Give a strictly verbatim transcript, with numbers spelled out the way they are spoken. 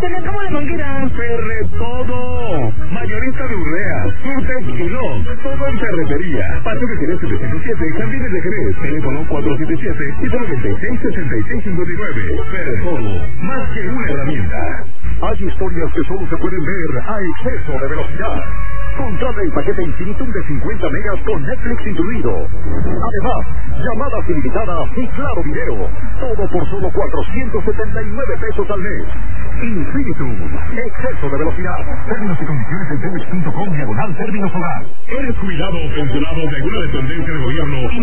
Tenés como de manguera. Ferre todo. Mayorista de Urrea. Surtex y Log. Todo en ferretería. Paseo de Jerez setecientos siete, Jardines de Jerez. Teléfono cuatro siete siete, siete nueve seis, seis seis cinco nueve. Ferre todo. Más que una herramienta. Hay historias que solo se pueden ver a exceso de velocidad. Contrata el paquete Infinitum de cincuenta megas con Netflix incluido. Además, llamadas ilimitadas y claro video. Todo por solo cuatrocientos setenta y nueve pesos al mes. Infinitum. Exceso de velocidad. Términos y condiciones en telmex punto com diagonal términos hogar. ¿Eres jubilado o pensionado de alguna dependencia de gobierno?